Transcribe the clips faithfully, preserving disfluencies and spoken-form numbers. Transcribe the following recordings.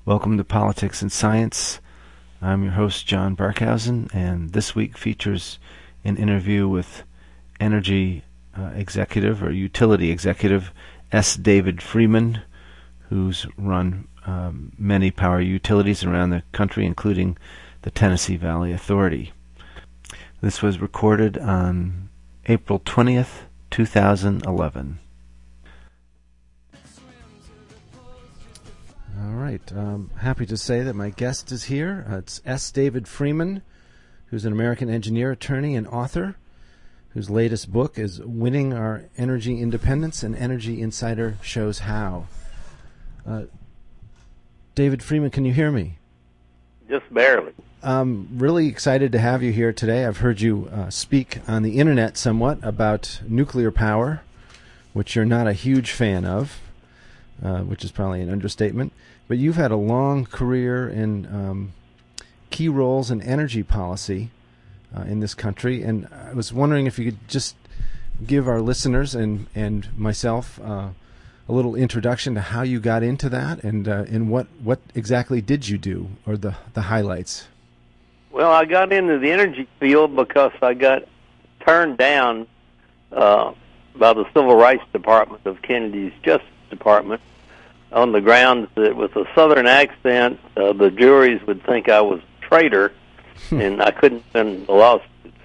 Welcome to Politics and Science. I'm your host, John Barkhausen, and this week features an interview with energy uh, executive or utility executive S. David Freeman, who's run um, many power utilities around the country, including the Tennessee Valley Authority. This was recorded on April twentieth, two thousand eleven. All right. Um, happy to say that my guest is here. Uh, it's S. David Freeman, who's an American engineer, attorney, and author, whose latest book is Winning Our Energy Independence, and Energy Insider Shows How. Uh, David Freeman, can you hear me? Just barely. I'm really excited to have you here today. I've heard you uh, speak on the internet somewhat about nuclear power, which you're not a huge fan of, uh, which is probably an understatement. But you've had a long career in um, key roles in energy policy uh, in this country, and I was wondering if you could just give our listeners and, and myself uh, a little introduction to how you got into that, and uh, and what, what exactly did you do, or the, the highlights. Well, I got into the energy field because I got turned down uh, by the Civil Rights Department of Kennedy's Justice Department on the grounds that with a Southern accent, uh, the juries would think I was a traitor, and I couldn't send the lawsuits.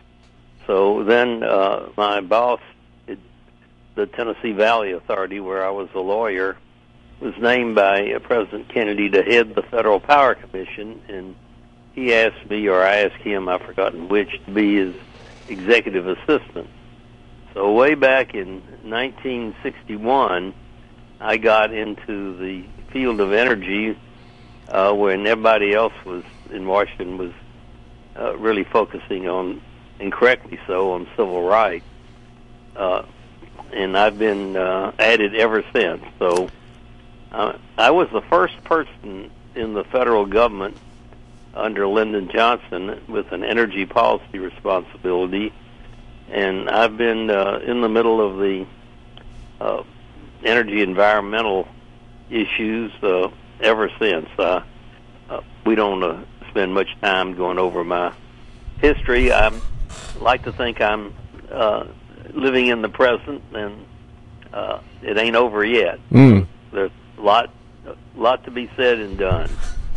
So then uh, my boss at the Tennessee Valley Authority, where I was a lawyer, was named by uh, President Kennedy to head the Federal Power Commission, and he asked me, or I asked him, I've forgotten which, to be his executive assistant. So way back in nineteen sixty-one, I got into the field of energy uh, when everybody else was in Washington was uh, really focusing on, and correctly so, on civil rights. Uh, and I've been uh, at it ever since. So uh, I was the first person in the federal government under Lyndon Johnson with an energy policy responsibility, and I've been uh, in the middle of the uh, energy environmental issues uh, ever since. Uh, uh, we don't uh, spend much time going over my history. I like to think I'm uh, living in the present, and uh, it ain't over yet. Mm. There's a lot, a lot to be said and done.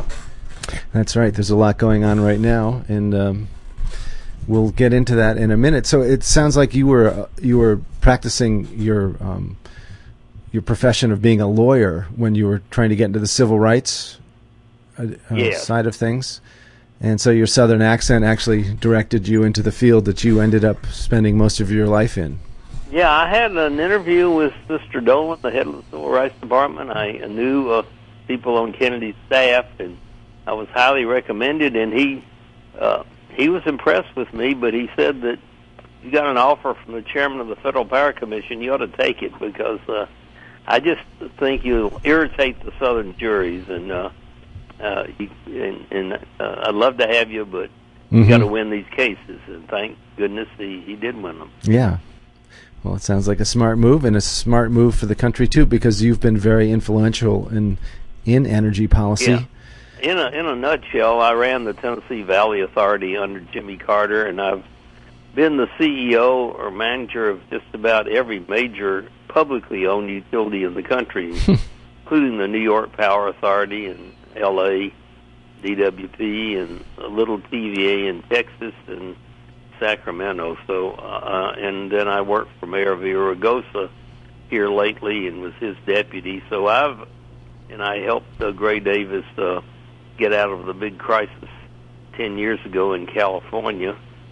That's right. There's a lot going on right now, and um, we'll get into that in a minute. So it sounds like you were uh, you were practicing your um, your profession of being a lawyer when you were trying to get into the civil rights uh, yes. side of things, and so your Southern accent actually directed you into the field that you ended up spending most of your life in. Yeah, I had an interview with Mister Dolan, the head of the Civil Rights Department. I knew uh, people on Kennedy's staff, and I was highly recommended, and he uh, he was impressed with me, but he said that you got an offer from the chairman of the Federal Power Commission, you ought to take it, because uh, I just think you'll irritate the Southern juries, and uh, uh, you, and, and uh, I'd love to have you, but mm-hmm. you got to win these cases, and thank goodness he, he did win them. Yeah. Well, it sounds like a smart move, and a smart move for the country, too, because you've been very influential in, in energy policy. Yeah. In a in a nutshell, I ran the Tennessee Valley Authority under Jimmy Carter, and I've been the C E O or manager of just about every major publicly owned utility in the country, including the New York Power Authority and L A, D W P, and a little T V A in Texas and Sacramento. So, uh, and then I worked for Mayor Villaraigosa here lately and was his deputy. So I've and I helped uh, Gray Davis Uh, get out of the big crisis ten years ago in California,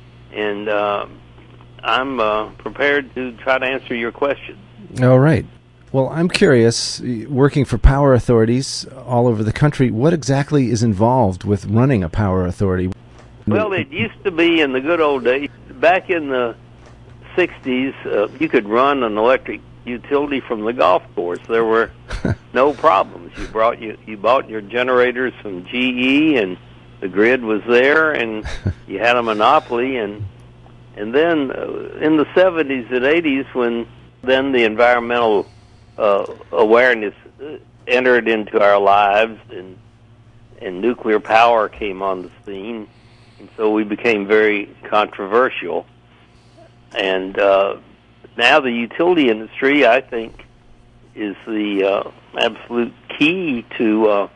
and uh, I'm uh, prepared to try to answer your question. All right. Well, I'm curious, working for power authorities all over the country, what exactly is involved with running a power authority? Well, it used to be in the good old days, back in the sixties, uh, you could run an electric utility from the golf course. There were no problems. You brought you you bought your generators from G E, and the grid was there, and you had a monopoly. And and then uh, in the seventies and eighties, when then the environmental uh, awareness entered into our lives, and and nuclear power came on the scene, and so we became very controversial. And uh, now the utility industry, I think, is the uh, absolute key to uh,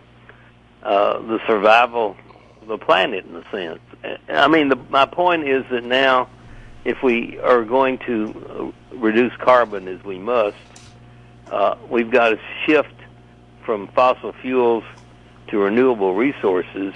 uh, the survival of the planet, in a sense. I mean, the, my point is that now, if we are going to reduce carbon as we must, uh, we've got to shift from fossil fuels to renewable resources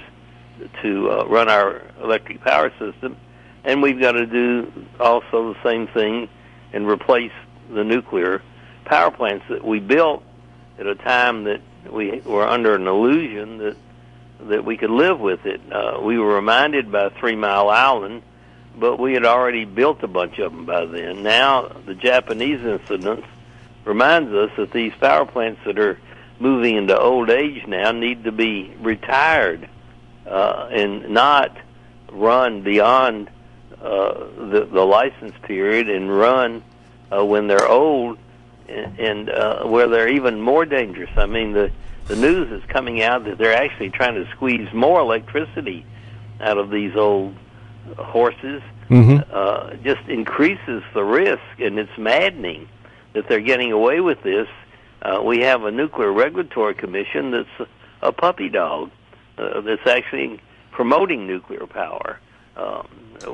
to uh, run our electric power system, and we've got to do also the same thing and replace the nuclear power plants that we built at a time that we were under an illusion that that we could live with it. Uh, we were reminded by Three Mile Island, but we had already built a bunch of them by then. Now the Japanese incident reminds us that these power plants that are moving into old age now need to be retired uh, and not run beyond uh, the, the license period and run uh, when they're old and, and uh, where they're even more dangerous. I mean, the The news is coming out that they're actually trying to squeeze more electricity out of these old horses. Mm-hmm. Uh, just increases the risk, and it's maddening that they're getting away with this. Uh, we have a Nuclear Regulatory Commission that's a puppy dog uh, that's actually promoting nuclear power. Um,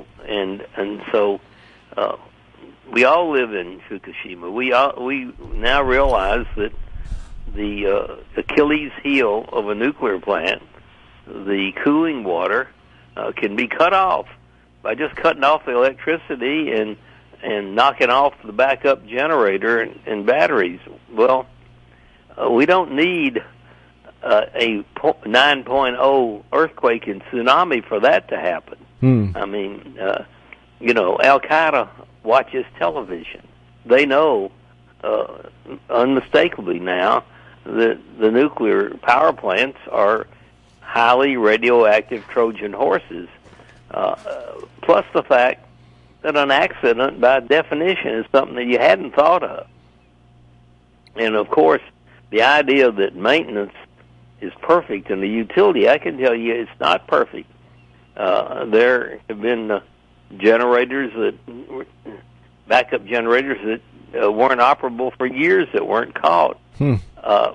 and and so uh, we all live in Fukushima. We all, we now realize that the uh, Achilles heel of a nuclear plant, the cooling water, uh, can be cut off by just cutting off the electricity and and knocking off the backup generator and, and batteries. Well, uh, we don't need uh, a nine point oh earthquake and tsunami for that to happen. Hmm. I mean, uh, you know, Al-Qaeda watches television. They know uh, unmistakably now that the nuclear power plants are highly radioactive Trojan horses, uh, plus the fact that an accident, by definition, is something that you hadn't thought of. And, of course, the idea that maintenance is perfect in the utility, I can tell you it's not perfect. Uh, there have been uh, generators that, backup generators that uh, weren't operable for years that weren't caught. Hmm. Uh,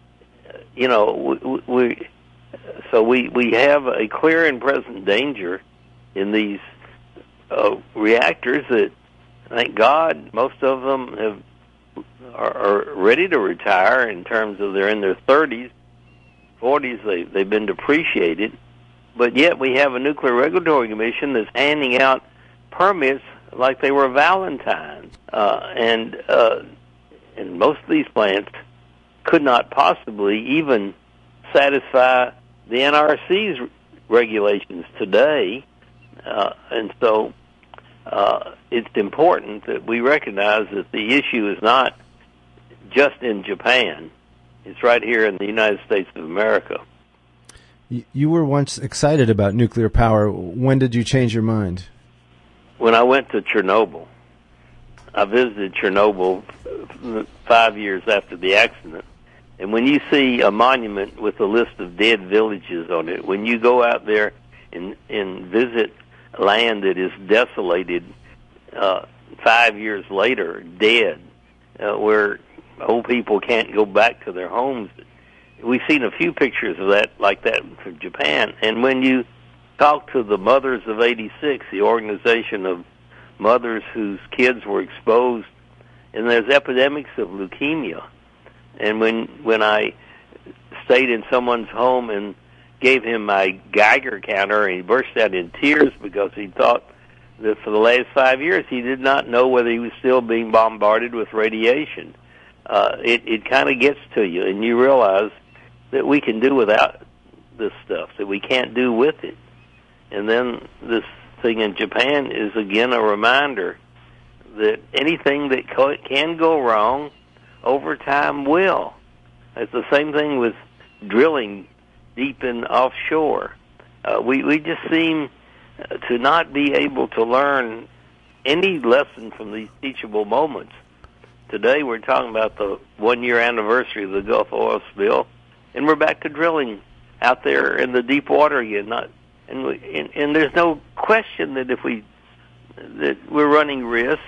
you know, we, we so we we have a clear and present danger in these uh, reactors that, thank God, most of them have are, are ready to retire. In terms of they're in their thirties, forties, they they've been depreciated, but yet we have a Nuclear Regulatory Commission that's handing out permits like they were Valentine's, uh, and uh, and most of these plants could not possibly even satisfy the N R C's regulations today. Uh, and so uh, it's important that we recognize that the issue is not just in Japan. It's right here in the United States of America. You were once excited about nuclear power. When did you change your mind? When I went to Chernobyl. I visited Chernobyl five years after the accident. And when you see a monument with a list of dead villages on it, when you go out there and, and visit land that is desolated uh, five years later, dead, uh, where old people can't go back to their homes, we've seen a few pictures of that, like that from Japan. And when you talk to the Mothers of eighty-six, the organization of mothers whose kids were exposed, and there's epidemics of leukemia. And when when I stayed in someone's home and gave him my Geiger counter, and he burst out in tears because he thought that for the last five years he did not know whether he was still being bombarded with radiation. Uh, it it kind of gets to you, and you realize that we can do without this stuff, that we can't do with it. And then this thing in Japan is again a reminder that anything that co- can go wrong over time will. It's the same thing with drilling deep in offshore. Uh, we, we just seem to not be able to learn any lesson from these teachable moments. Today we're talking about the one-year anniversary of the Gulf oil spill, and we're back to drilling out there in the deep water again. Not, and, we, and and there's no question that if we that we're running risks.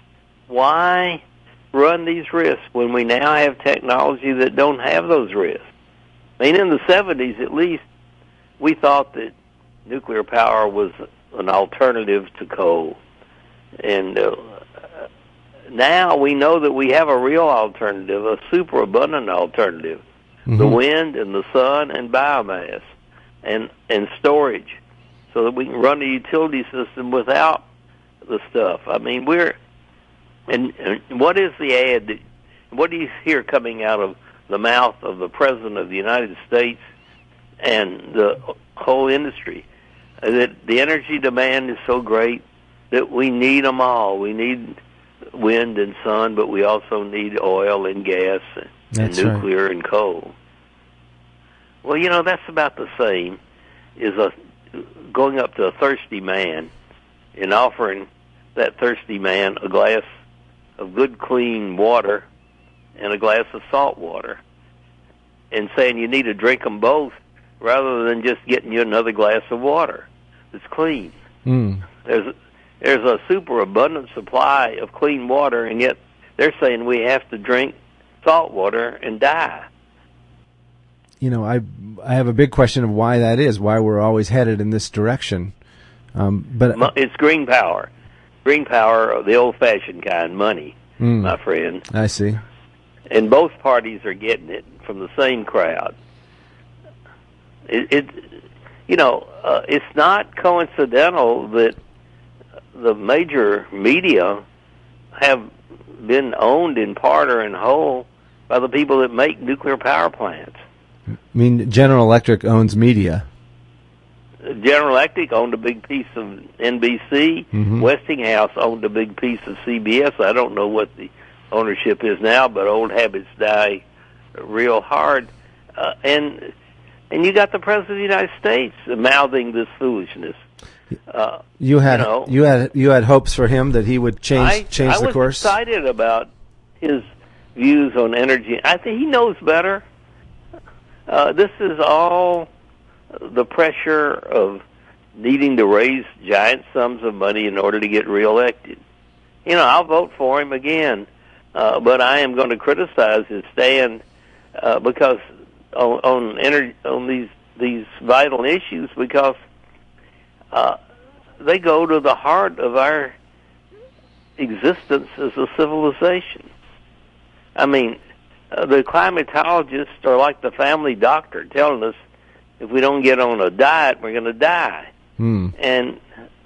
Why run these risks when we now have technology that don't have those risks? I mean, in the seventies at least, we thought that nuclear power was an alternative to coal. And uh, now we know that we have a real alternative, a superabundant alternative, mm-hmm. the wind and the sun and biomass and, and storage, so that we can run a utility system without the stuff. I mean, we're... And, and what is the ad? That, what do you hear coming out of the mouth of the President of the United States and the whole industry? Uh, that the energy demand is so great that we need them all. We need wind and sun, but we also need oil and gas and, and nuclear right. and coal. Well, you know, that's about the same as a, going up to a thirsty man and offering that thirsty man a glass of good, clean water and a glass of salt water, and saying you need to drink them both rather than just getting you another glass of water that's clean. Mm. There's there's a superabundant supply of clean water, and yet they're saying we have to drink salt water and die. You know, I I have a big question of why that is, why we're always headed in this direction. Um, but it's green power. Green power, the old-fashioned kind, money, mm, my friend. I see. And both parties are getting it from the same crowd. It, it you know, uh, it's not coincidental that the major media have been owned in part or in whole by the people that make nuclear power plants. I mean, General Electric owns media. General Electric owned a big piece of N B C. Mm-hmm. Westinghouse owned a big piece of C B S. I don't know what the ownership is now, but old habits die real hard. Uh, and and you got the President of the United States mouthing this foolishness. Uh, you had you, know, you had you had hopes for him that he would change I, change I the course. I was excited about his views on energy. I think he knows better. Uh, this is all the pressure of needing to raise giant sums of money in order to get reelected. You know, I'll vote for him again, uh, but I am going to criticize his stand uh, because on on, energy, on these these vital issues, because uh, they go to the heart of our existence as a civilization. I mean, uh, the climatologists are like the family doctor telling us if we don't get on a diet, we're going to die. Hmm. And,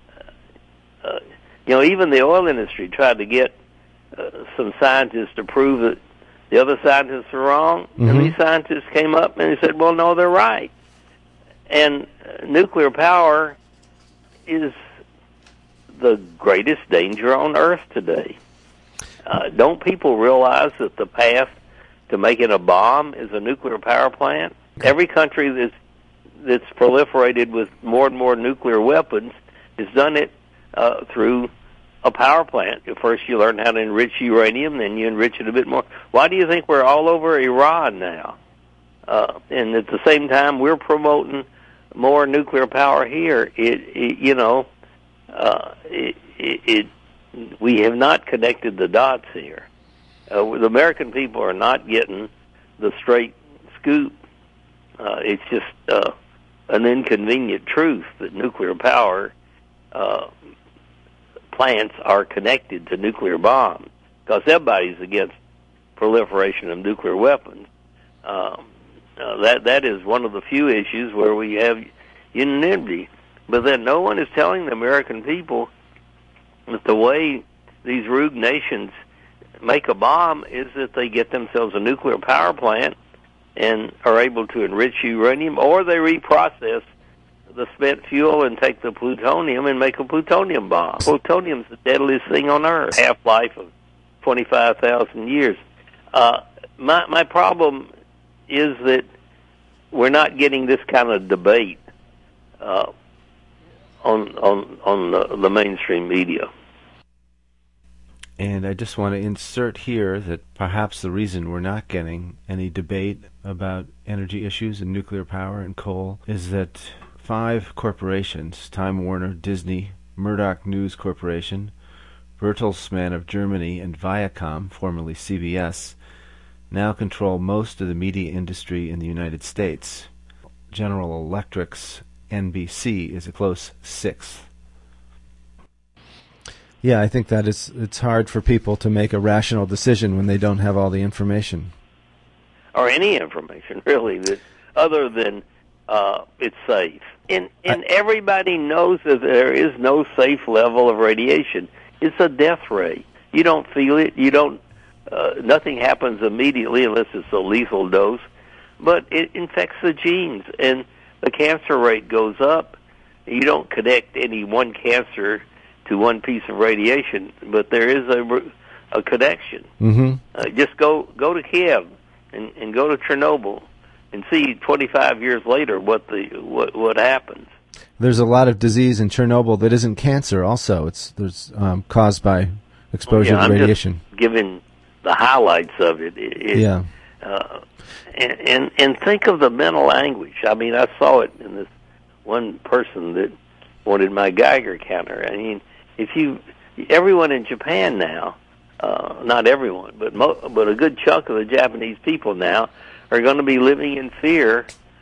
uh, you know, even the oil industry tried to get uh, some scientists to prove that the other scientists are wrong. Mm-hmm. And these scientists came up and they said, well, no, they're right. And uh, nuclear power is the greatest danger on Earth today. Uh, don't people realize that the path to making a bomb is a nuclear power plant? Every country that's that's proliferated with more and more nuclear weapons has done it uh, through a power plant. First you learn how to enrich uranium, then you enrich it a bit more. Why do you think we're all over Iran now? Uh, and at the same time, we're promoting more nuclear power here. It, it you know, uh, it, it, it, we have not connected the dots here. Uh, the American people are not getting the straight scoop. Uh, it's just uh, an inconvenient truth that nuclear power uh, plants are connected to nuclear bombs, because everybody's against proliferation of nuclear weapons. Um, uh, that that is one of the few issues where we have unanimity. But then no one is telling the American people that the way these rogue nations make a bomb is that they get themselves a nuclear power plant and are able to enrich uranium, or they reprocess the spent fuel and take the plutonium and make a plutonium bomb. Plutonium's the deadliest thing on Earth, half-life of twenty-five thousand years. Uh, my, my problem is that we're not getting this kind of debate uh, on on on the, the mainstream media. And I just want to insert here that perhaps the reason we're not getting any debate about energy issues and nuclear power and coal is that five corporations, Time Warner, Disney, Murdoch News Corporation, Bertelsmann of Germany, and Viacom, formerly C B S, now control most of the media industry in the United States. General Electric's N B C is a close sixth. Yeah, I think that is, it's hard for people to make a rational decision when they don't have all the information. Or any information, really, that other than uh, it's safe. And, and I, everybody knows that there is no safe level of radiation. It's a death ray. You don't feel it. You don't. Uh, nothing happens immediately unless it's a lethal dose. But it infects the genes, and the cancer rate goes up. You don't connect any one cancer to one piece of radiation, but there is a, a connection. Mm-hmm. Uh, just go go to Kiev and, and go to Chernobyl and see twenty-five years later what the what what happens. There's a lot of disease in Chernobyl that isn't cancer. Also, it's there's um, caused by exposure yeah, to I'm radiation. Just giving the highlights of it. it, it yeah. Uh, and, and and think of the mental anguish. I mean, I saw it in this one person that wanted my Geiger counter. I mean, if you, everyone in Japan now, uh, not everyone, but mo- but a good chunk of the Japanese people now are going to be living in fear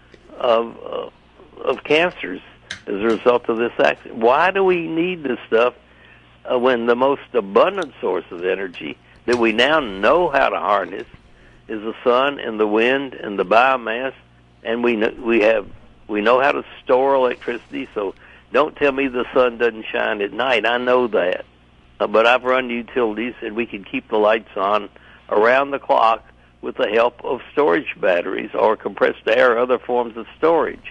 of uh, of cancers as a result of this accident. Why do we need this stuff uh, when the most abundant source of energy that we now know how to harness is the sun and the wind and the biomass, and we know, we have we know how to store electricity. So don't tell me the sun doesn't shine at night. I know that, uh, but I've run utilities, and we can keep the lights on around the clock with the help of storage batteries or compressed air or other forms of storage.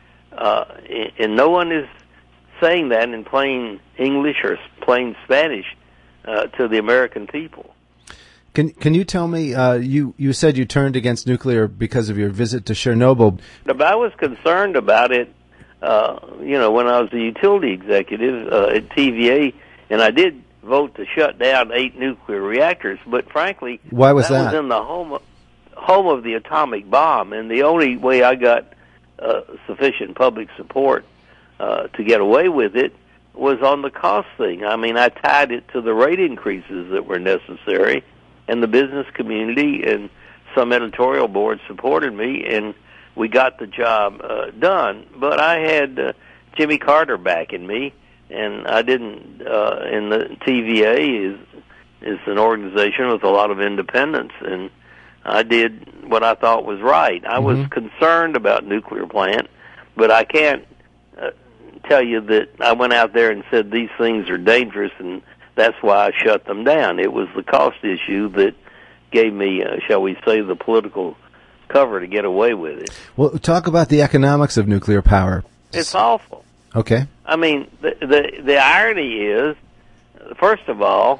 Uh, and no one is saying that in plain English or plain Spanish uh, to the American people. Can Can you tell me? Uh, you you said you turned against nuclear because of your visit to Chernobyl. But I was concerned about it. Uh, you know, when I was a utility executive uh, at T V A, and I did vote to shut down eight nuclear reactors. But frankly, why was that? That was in the home of, home of the atomic bomb, and the only way I got uh, sufficient public support uh, to get away with it was on the cost thing. I mean, I tied it to the rate increases that were necessary, and the business community and some editorial boards supported me, and we got the job uh, done. But I had uh, Jimmy Carter backing me, and I didn't. Uh, and the T V A is is an organization with a lot of independence, and I did what I thought was right. I mm-hmm. was concerned about nuclear plant, but I can't uh, tell you that I went out there and said these things are dangerous, and that's why I shut them down. It was the cost issue that gave me, uh, shall we say, the political cover to get away with it. Well, talk about the economics of nuclear power. It's awful. Okay. I mean, the the, the irony is, first of all,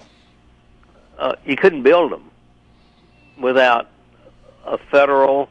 uh, you couldn't build them without a federal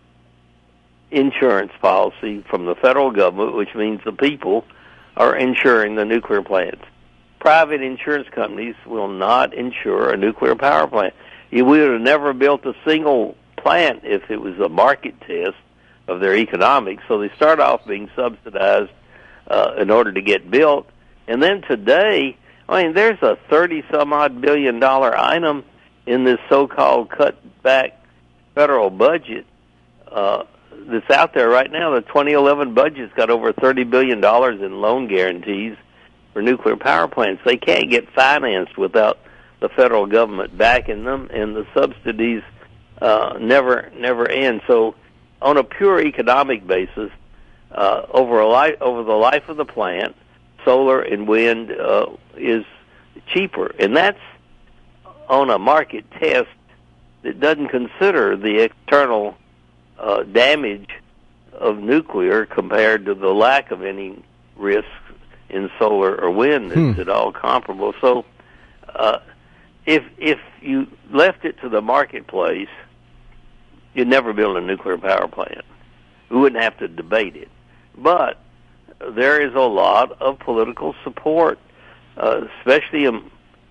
insurance policy from the federal government, which means the people are insuring the nuclear plants. Private insurance companies will not insure a nuclear power plant. We would have never built a single plant if it was a market test of their economics. So they start off being subsidized uh, in order to get built. And then today, I mean, there's a thirty-some-odd billion dollar item in this so-called cut-back federal budget uh, that's out there right now. The twenty eleven budget's got over thirty billion dollars in loan guarantees for nuclear power plants. They can't get financed without the federal government backing them, and the subsidies uh, never never end. So, on a pure economic basis, uh, over a life, over the life of the plant, solar and wind uh, is cheaper, and that's on a market test that doesn't consider the external uh, damage of nuclear compared to the lack of any risk in solar or wind. That's hmm. at all comparable. So, uh, if if you left it to the marketplace, you'd never build a nuclear power plant. We wouldn't have to debate it. But there is a lot of political support, uh, especially um,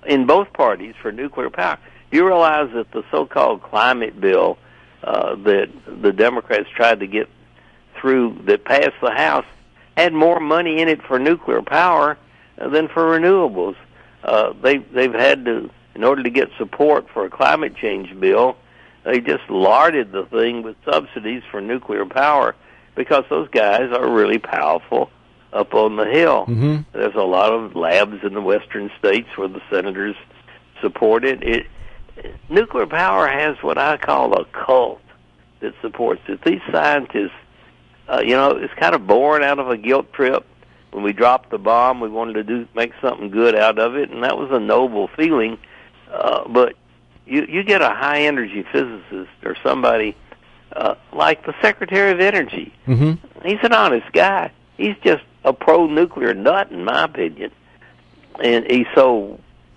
in both parties for nuclear power. Do you realize that the so-called climate bill uh, that the Democrats tried to get through that passed the House had more money in it for nuclear power than for renewables? Uh, they, they've had to, in order to get support for a climate change bill, they just larded the thing with subsidies for nuclear power because those guys are really powerful up on the Hill. Mm-hmm. There's a lot of labs in the western states where the senators support it. It nuclear power has what I call a cult that supports it. These scientists, uh, you know, it's kind of born out of a guilt trip. When we dropped the bomb, we wanted to do make something good out of it, and that was a noble feeling. Uh, but you you get a high energy physicist or somebody uh, like the Secretary of Energy. Mm-hmm. He's an honest guy. He's just a pro-nuclear nut, in my opinion, and he's so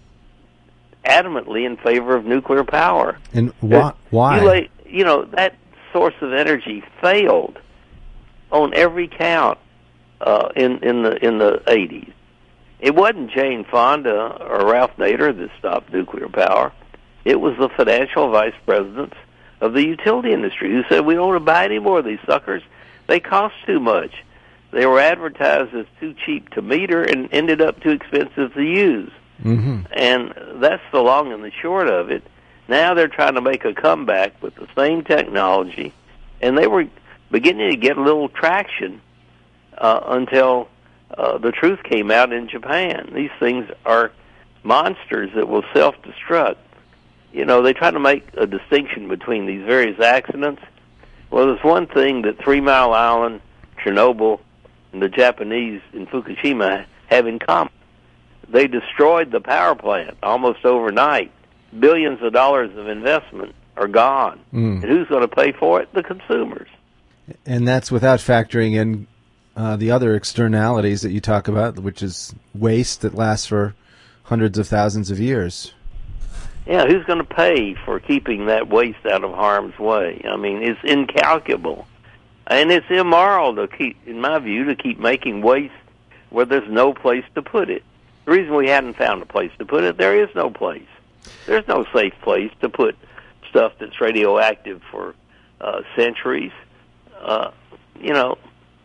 adamantly in favor of nuclear power. And why? Why? You, lay, you know, that source of energy failed on every count uh, in in the in the eighties. It wasn't Jane Fonda or Ralph Nader that stopped nuclear power. It was the financial vice presidents of the utility industry who said, we don't want to buy any more of these suckers. They cost too much. They were advertised as too cheap to meter and ended up too expensive to use. Mm-hmm. And that's the long and the short of it. Now they're trying to make a comeback with the same technology, and they were beginning to get a little traction uh, until uh, the truth came out in Japan. These things are monsters that will self-destruct. You know, they try to make a distinction between these various accidents. Well, there's one thing that Three Mile Island, Chernobyl, and the Japanese in Fukushima have in common. They destroyed the power plant almost overnight. Billions of dollars of investment are gone. Mm. And who's going to pay for it? The consumers. And that's without factoring in uh, the other externalities that you talk about, which is waste that lasts for hundreds of thousands of years. Yeah, who's going to pay for keeping that waste out of harm's way? I mean, it's incalculable. And it's immoral to keep, in my view, to keep making waste where there's no place to put it. The reason we hadn't found a place to put it, there is no place. There's no safe place to put stuff that's radioactive for uh, centuries. Uh, you know,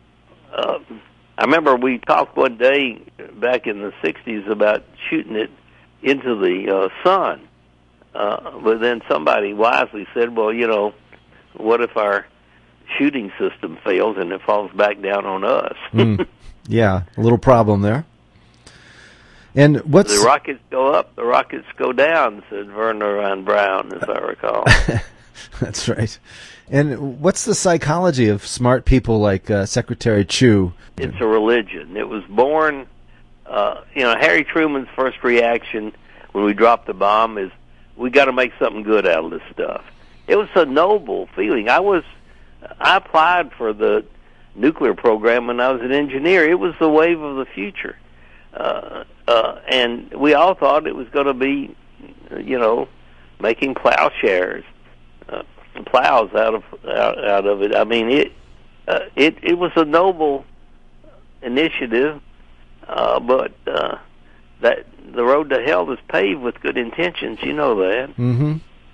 uh, I remember we talked one day back in the sixties about shooting it into the uh, sun. Uh, but then somebody wisely said, well, you know, what if our shooting system fails and it falls back down on us? mm. Yeah, a little problem there. And what's the rockets go up, the rockets go down, said Werner von Braun, as I recall. That's right. And what's the psychology of smart people like uh, Secretary Chu? It's a religion. It was born, uh, you know, Harry Truman's first reaction when we dropped the bomb is, we got to make something good out of this stuff. It was a noble feeling. I was, I applied for the nuclear program when I was an engineer. It was the wave of the future. Uh, uh, and we all thought it was going to be, you know, making plowshares, uh, plows out of out, out of it. I mean, it uh, it it was a noble initiative, uh, but uh, that the road to hell is paved with good intentions. You know that. Mm-hmm.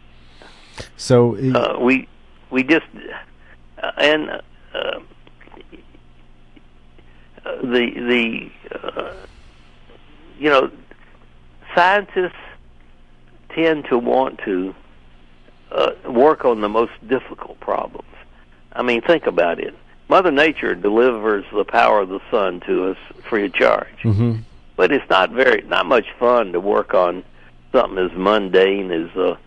So uh, we we just uh, and uh, the the. Uh, You know, scientists tend to want to uh, work on the most difficult problems. I mean, think about it. Mother Nature delivers the power of the sun to us free of charge. Mm-hmm. But it's not very, not much fun to work on something as mundane as uh,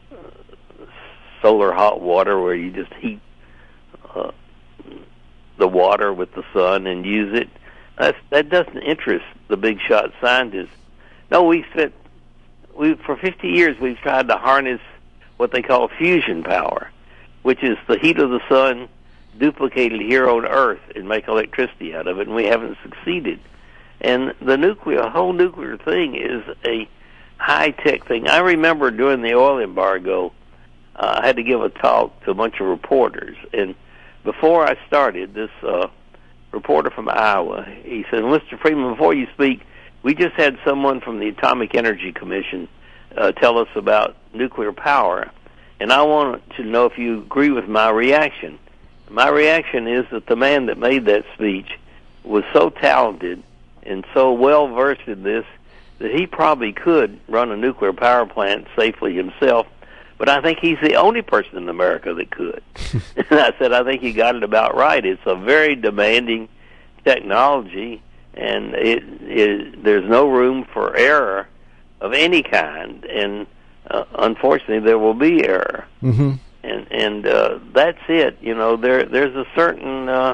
solar hot water, where you just heat uh, the water with the sun and use it. That's, that doesn't interest the big shot scientists. No, we spent we for fifty years we've tried to harness what they call fusion power, which is the heat of the sun duplicated here on Earth and make electricity out of it, and we haven't succeeded. And the nuclear, whole nuclear thing is a high tech thing. I remember during the oil embargo, uh, I had to give a talk to a bunch of reporters, and before I started, this uh, reporter from Iowa, he said, Mister Freeman, before you speak, We just had someone from the Atomic Energy Commission uh, tell us about nuclear power, and I want to know if you agree with my reaction. My reaction is that the man that made that speech was so talented and so well-versed in this that he probably could run a nuclear power plant safely himself, but I think he's the only person in America that could. And I said, I think he got it about right. It's a very demanding technology, and it, it, there's no room for error of any kind, and uh, unfortunately there will be error. Mm-hmm. And and uh, that's it. You know, there there's a certain uh,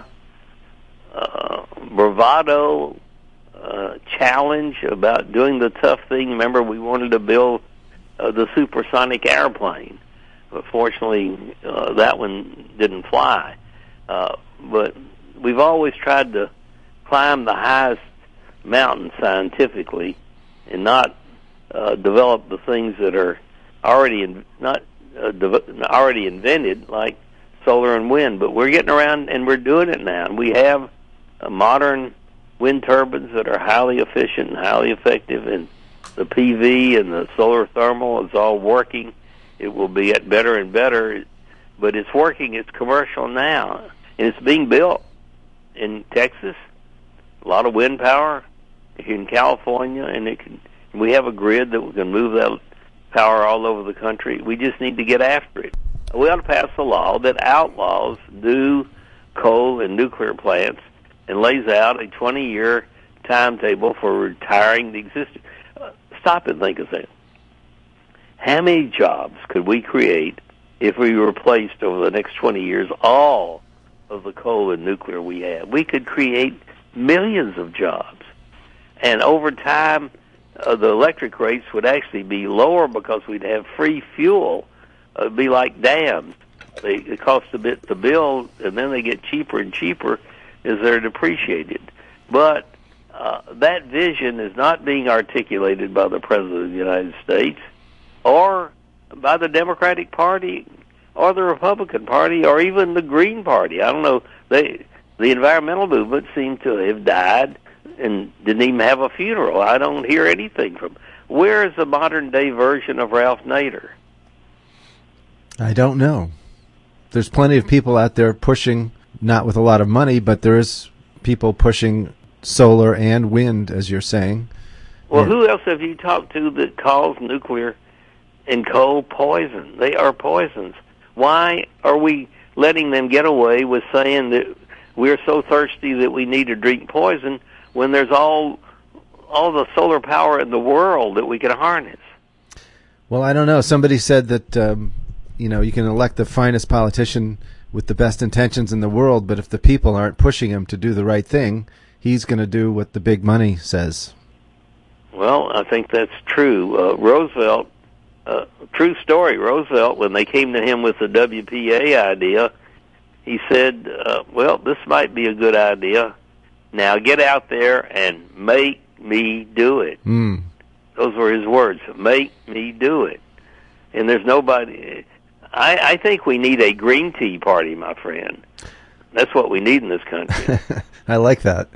uh, bravado uh, challenge about doing the tough thing. Remember, we wanted to build uh, the supersonic airplane, but fortunately, uh, that one didn't fly. Uh, but we've always tried to climb the highest mountain scientifically, and not uh, develop the things that are already in, not. Uh, already invented, like solar and wind, but we're getting around and we're doing it now. And we have uh, modern wind turbines that are highly efficient and highly effective, and the P V and the solar thermal is all working. It will be at better and better, but it's working. It's commercial now, and it's being built in Texas. A lot of wind power in California, and it can. We have a grid that we can move that power all over the country. We just need to get after it. We ought to pass a law that outlaws new coal and nuclear plants and lays out a twenty-year timetable for retiring the existing. Uh, stop and think a second. How many jobs could we create if we replaced over the next twenty years all of the coal and nuclear we have? We could create millions of jobs. And over time, Uh, the electric rates would actually be lower because we'd have free fuel. Uh, it'd be like dams. They, it costs a bit to build, and then they get cheaper and cheaper as they're depreciated. But uh, that vision is not being articulated by the President of the United States or by the Democratic Party or the Republican Party or even the Green Party. I don't know. They, the environmental movement seemed to have died and didn't even have a funeral. I don't hear anything from. Where is the modern-day version of Ralph Nader? I don't know. There's plenty of people out there pushing, not with a lot of money, but there's people pushing solar and wind, as you're saying. Well, and who else have you talked to that calls nuclear and coal poison? They are poisons. Why are we letting them get away with saying that we're so thirsty that we need to drink poison when there's all all the solar power in the world that we can harness? Well, I don't know. Somebody said that um, you know, you can elect the finest politician with the best intentions in the world, but if the people aren't pushing him to do the right thing, he's going to do what the big money says. Well, I think that's true. Uh, Roosevelt, uh, true story. Roosevelt, when they came to him with the W P A idea, he said, uh, well, this might be a good idea. Now get out there and make me do it. Mm. Those were his words. Make me do it. And there's nobody. I, I think we need a green tea party, my friend. That's what we need in this country. I like that.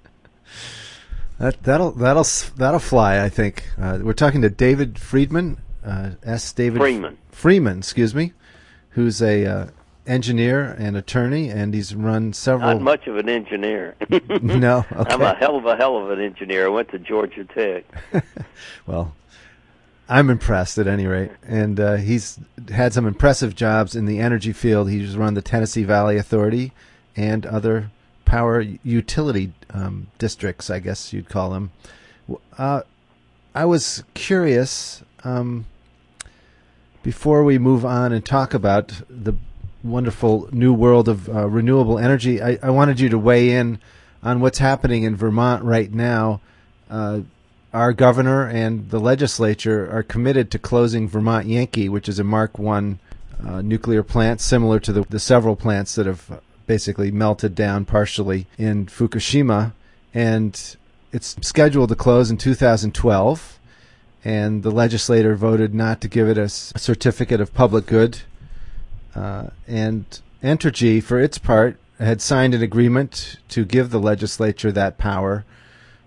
That that'll that'll that'll fly. I think uh, we're talking to David Friedman, uh, S. David Freeman. Freeman, excuse me, who's a uh, engineer and attorney, and he's run several. Not much of an engineer. No, okay. I'm a hell of a hell of an engineer. I went to Georgia Tech. Well, I'm impressed at any rate, and uh, he's had some impressive jobs in the energy field. He's run the Tennessee Valley Authority and other power utility um, districts, I guess you'd call them. Uh, I was curious, um, before we move on and talk about the wonderful new world of uh, renewable energy, I, I wanted you to weigh in on what's happening in Vermont right now. Uh, our governor and the legislature are committed to closing Vermont Yankee, which is a Mark one uh, nuclear plant, similar to the, the several plants that have basically melted down partially in Fukushima, and it's scheduled to close in two thousand twelve, and the legislator voted not to give it a, s- a certificate of public good, uh, and Entergy, for its part, had signed an agreement to give the legislature that power,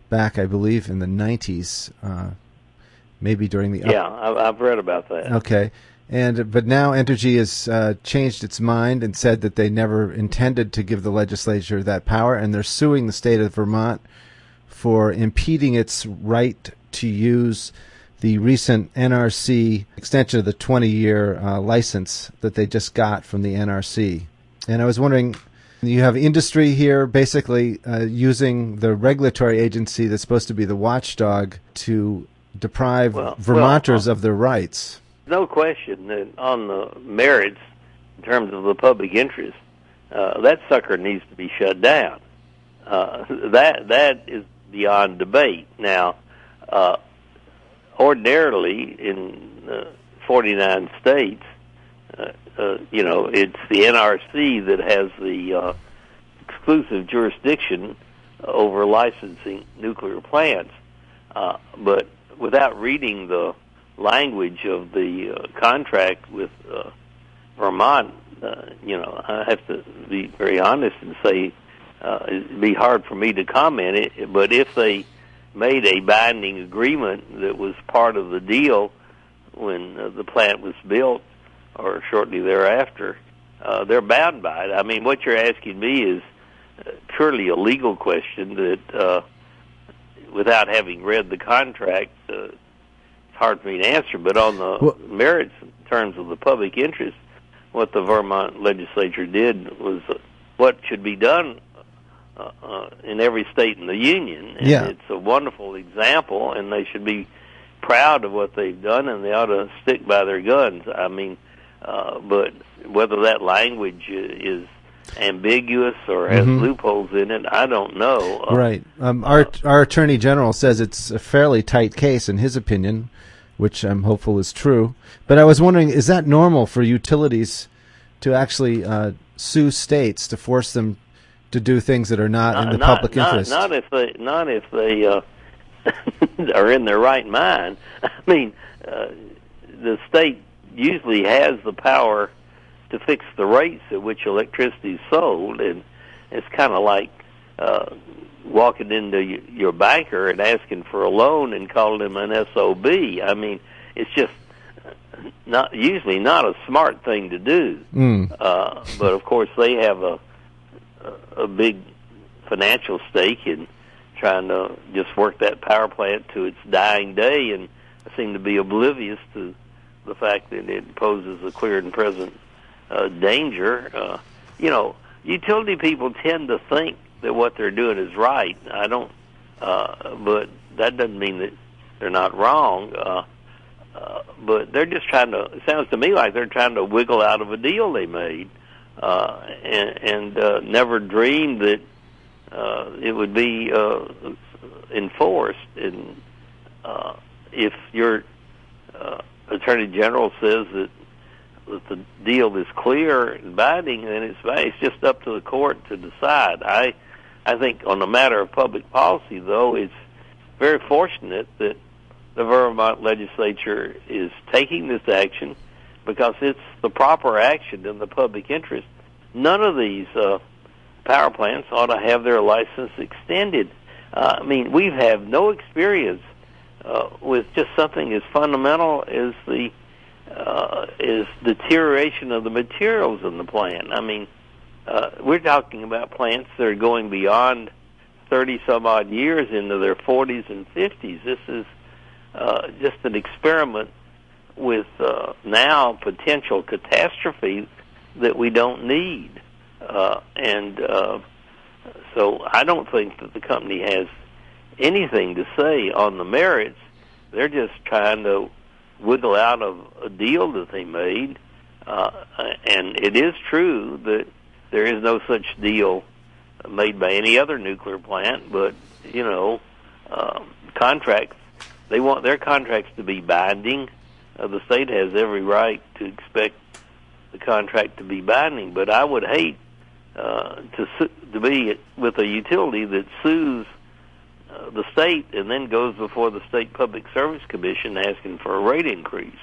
back, I believe, in the nineties, uh, maybe during the... Up- yeah, I've, I've read about that. Okay. And but now Entergy has uh, changed its mind and said that they never intended to give the legislature that power, and they're suing the state of Vermont for impeding its right to use the recent N R C extension of the twenty-year uh, license that they just got from the N R C. And I was wondering, you have industry here basically uh, using the regulatory agency that's supposed to be the watchdog to deprive well, Vermonters well, uh, of their rights. No question that on the merits, in terms of the public interest, uh, that sucker needs to be shut down. Uh, that that is beyond debate. Now, uh, ordinarily in uh, forty-nine states, uh, uh, you know, it's the N R C that has the uh, exclusive jurisdiction over licensing nuclear plants. Uh, but without reading the language of the uh, contract with uh, Vermont, uh, you know, I have to be very honest and say uh, it'd be hard for me to comment it. But if they made a binding agreement that was part of the deal when uh, the plant was built or shortly thereafter, uh, they're bound by it. I mean, what you're asking me is uh, purely a legal question that, uh, without having read the contract, uh, it's hard for me to answer. But on the well, merits in terms of the public interest, what the Vermont legislature did was uh, what should be done uh, uh, in every state in the union. And yeah. It's a wonderful example, and they should be proud of what they've done, and they ought to stick by their guns. I mean, uh, but whether that language is ambiguous or has mm-hmm. loopholes in it, I don't know. Uh, right. Um, our our Attorney General says it's a fairly tight case in his opinion, which I'm hopeful is true. But I was wondering, is that normal for utilities to actually uh, sue states to force them to do things that are not, not in the not, public not, interest? Not if they, not if they uh, are in their right mind. I mean, uh, the state usually has the power to fix the rates at which electricity is sold, and it's kind of like uh, walking into your banker and asking for a loan and calling him an S O B. I mean, it's just not usually not a smart thing to do. Mm. Uh, but of course, they have a a big financial stake in trying to just work that power plant to its dying day, and seem to be oblivious to the fact that it poses a clear and present uh, danger. Uh, you know, utility people tend to think that what they're doing is right. I don't, uh, but that doesn't mean that they're not wrong. Uh, uh, but they're just trying to, it sounds to me like they're trying to wiggle out of a deal they made, uh, and, and uh, never dreamed that uh, it would be uh, enforced. And uh, if your uh, Attorney General says that, that the deal is clear and binding, then it's, it's just up to the court to decide. I I think on the matter of public policy, though, it's very fortunate that the Vermont legislature is taking this action because it's the proper action in the public interest. None of these uh, power plants ought to have their license extended. Uh, I mean, we have no experience uh, with just something as fundamental as the uh, is deterioration of the materials in the plant. I mean, uh, we're talking about plants that are going beyond thirty some odd years into their forties and fifties. This is uh, just an experiment with uh, now potential catastrophe that we don't need. Uh, and uh, so I don't think that the company has anything to say on the merits. They're just trying to wiggle out of a deal that they made. Uh, and it is true that there is no such deal made by any other nuclear plant, but, you know, uh, contracts, they want their contracts to be binding. Uh, the state has every right to expect the contract to be binding, but I would hate uh, to su- to be with a utility that sues uh, the state and then goes before the State Public Service Commission asking for a rate increase.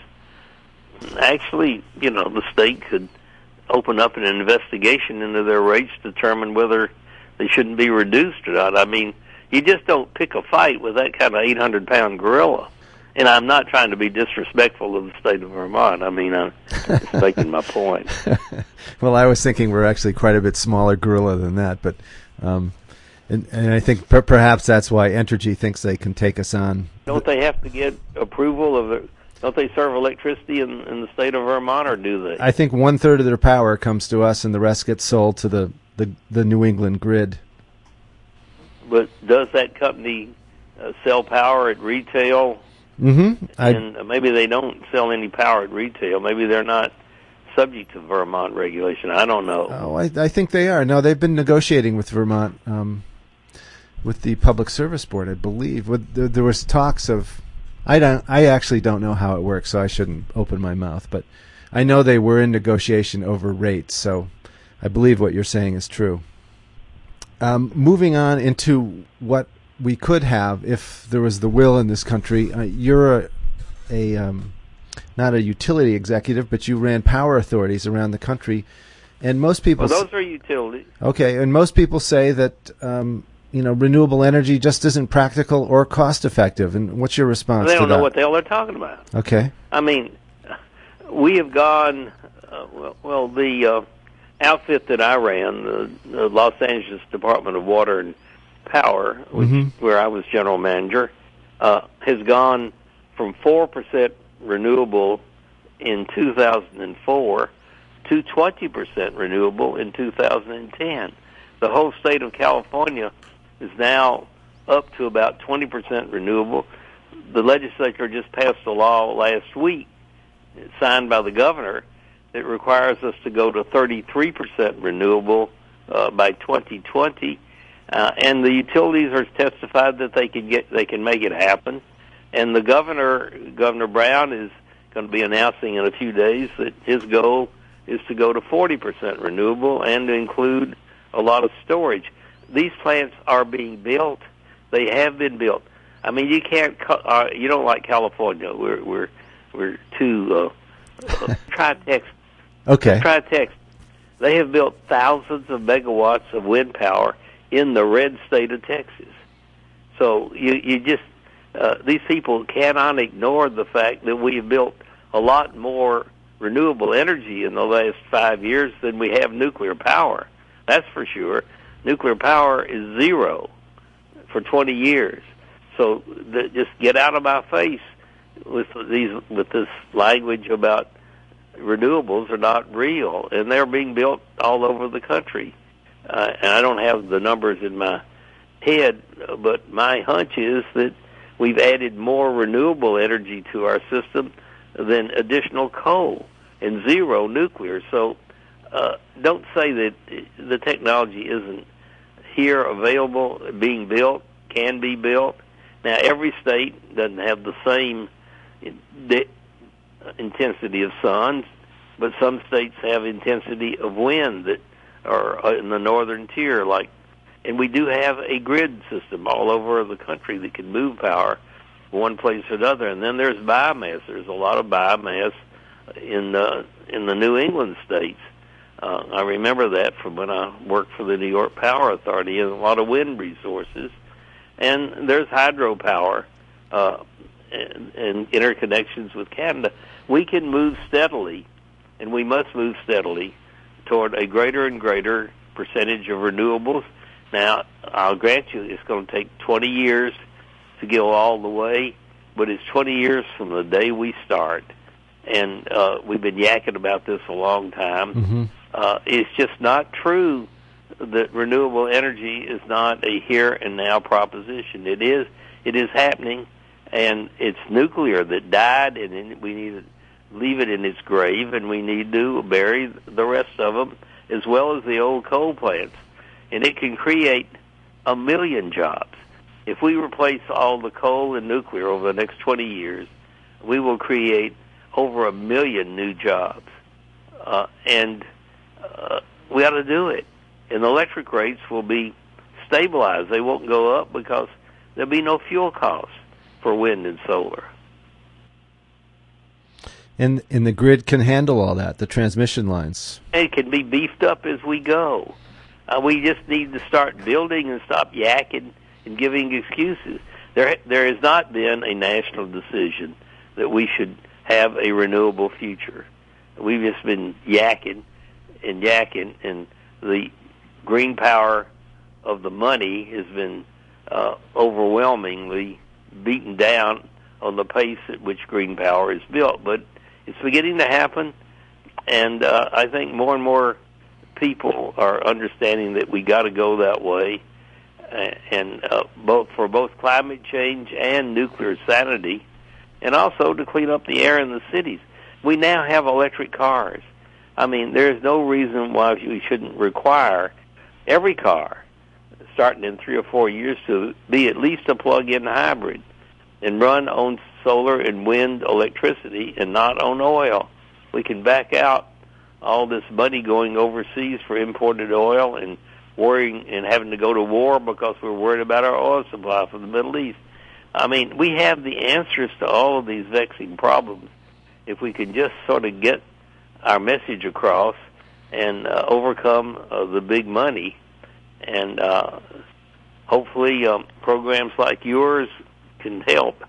Actually, you know, the state could open up an investigation into their rates to determine whether they shouldn't be reduced or not. I mean, you just don't pick a fight with that kind of eight hundred pound gorilla. And I'm not trying to be disrespectful of the state of Vermont. I mean, I'm just making my point. Well, I was thinking we're actually quite a bit smaller gorilla than that, but um, and, and I think per- perhaps that's why Entergy thinks they can take us on. Don't they have to get approval of the? Don't they serve electricity in, in the state of Vermont, or do they? I think one third of their power comes to us, and the rest gets sold to the, the, the New England grid. But does that company uh, sell power at retail? Mm-hmm. And maybe they don't sell any power at retail. Maybe they're not subject to Vermont regulation. I don't know. Oh, I, I think they are. No, they've been negotiating with Vermont, um, with the Public Service Board, I believe. With, there, there was talks of. I don't. I actually don't know how it works, so I shouldn't open my mouth. But I know they were in negotiation over rates, so I believe what you're saying is true. Um, moving on into what we could have if there was the will in this country. Uh, you're a, a um, not a utility executive, but you ran power authorities around the country, and most people. Well, those are utilities. Okay, and most people say that um, you know renewable energy just isn't practical or cost effective. And what's your response? They to don't that? know what the hell they're talking about. Okay. I mean, we have gone. Uh, well, well, the uh, outfit that I ran, the, the Los Angeles Department of Water and Power, which, mm-hmm. where I was general manager, uh, has gone from four percent renewable in two thousand four to twenty percent renewable in two thousand ten. The whole state of California is now up to about twenty percent renewable. The legislature just passed a law last week, signed by the governor, that requires us to go to thirty-three percent renewable uh, by twenty twenty. Uh, and the utilities are testified that they can get, they can make it happen. And the governor, Governor Brown, is going to be announcing in a few days that his goal is to go to forty percent renewable and to include a lot of storage. These plants are being built; they have been built. I mean, you can't. Uh, you don't like California. We're we're we're too. Uh, uh, try Texas. Okay. Try Texas. They have built thousands of megawatts of wind power in the red state of Texas. So you you just uh, these people cannot ignore the fact that we have built a lot more renewable energy in the last five years than we have nuclear power. That's for sure. Nuclear power is zero for twenty years. So the, just get out of my face with these with this language about renewables are not real, and they're being built all over the country. Uh, and I don't have the numbers in my head, but my hunch is that we've added more renewable energy to our system than additional coal and zero nuclear. So uh, don't say that the technology isn't here, available, being built, can be built. Now, every state doesn't have the same intensity of sun, but some states have intensity of wind that are in the northern tier, like, and we do have a grid system all over the country that can move power one place or another. And then there's biomass. There's a lot of biomass in the in the New England states. Uh, I remember that from when I worked for the New York Power Authority, and a lot of wind resources. And there's hydropower uh, and, and interconnections with Canada. We can move steadily, and we must move steadily toward a greater and greater percentage of renewables. Now, I'll grant you it's going to take twenty years to go all the way, but it's twenty years from the day we start. And uh, we've been yakking about this a long time. Mm-hmm. Uh, it's just not true that renewable energy is not a here and now proposition. It is. It is happening, and it's nuclear that died, and we need to leave it in its grave, and we need to bury the rest of them, as well as the old coal plants. And it can create a million jobs. If we replace all the coal and nuclear over the next twenty years, we will create over a million new jobs. Uh, and uh, we ought to do it. And the electric rates will be stabilized. They won't go up because there'll be no fuel costs for wind and solar. And, and the grid can handle all that, the transmission lines. It can be beefed up as we go. Uh, we just need to start building and stop yakking and giving excuses. There, there has not been a national decision that we should have a renewable future. We've just been yakking and yakking, and the green power of the money has been uh, overwhelmingly beaten down on the pace at which green power is built. But it's beginning to happen, and uh, I think more and more people are understanding that we got to go that way, and uh, both for both climate change and nuclear sanity, and also to clean up the air in the cities. We now have electric cars. I mean, there's no reason why we shouldn't require every car, starting in three or four years, to be at least a plug-in hybrid and run on solar and wind electricity and not on oil. We can back out all this money going overseas for imported oil and worrying and having to go to war because we're worried about our oil supply from the Middle East. I mean, we have the answers to all of these vexing problems if we can just sort of get our message across and uh, overcome uh, the big money. And uh, hopefully um, programs like yours can help.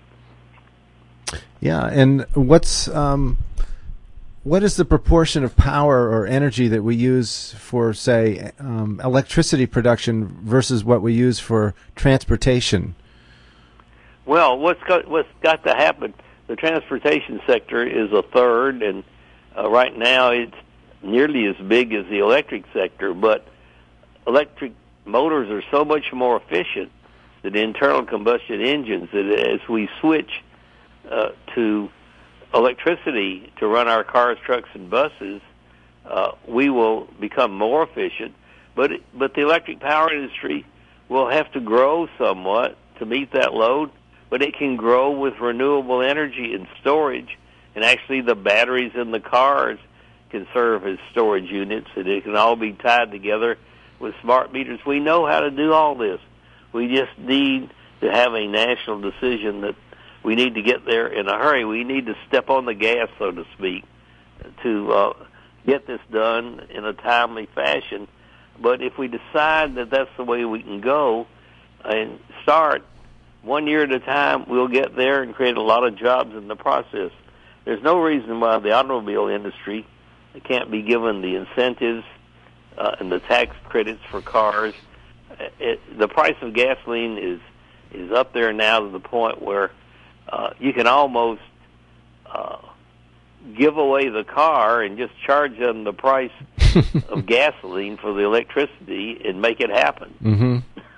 Yeah, and what's um, what is the proportion of power or energy that we use for, say, um, electricity production versus what we use for transportation? Well, what's got, what's got to happen, the transportation sector is a third, and uh, right now it's nearly as big as the electric sector, but electric motors are so much more efficient than internal combustion engines that as we switch uh, to electricity to run our cars, trucks, and buses, uh, we will become more efficient. But but the electric power industry will have to grow somewhat to meet that load, but it can grow with renewable energy and storage, and actually the batteries in the cars can serve as storage units, and it can all be tied together with smart meters. We know how to do all this. We just need to have a national decision that we need to get there in a hurry. We need to step on the gas, so to speak, to uh, get this done in a timely fashion. But if we decide that that's the way we can go and start one year at a time, we'll get there and create a lot of jobs in the process. There's no reason why the automobile industry can't be given the incentives uh, and the tax credits for cars. It, the price of gasoline is is up there now to the point where uh, you can almost uh, give away the car and just charge them the price of gasoline for the electricity and make it happen. Mm-hmm.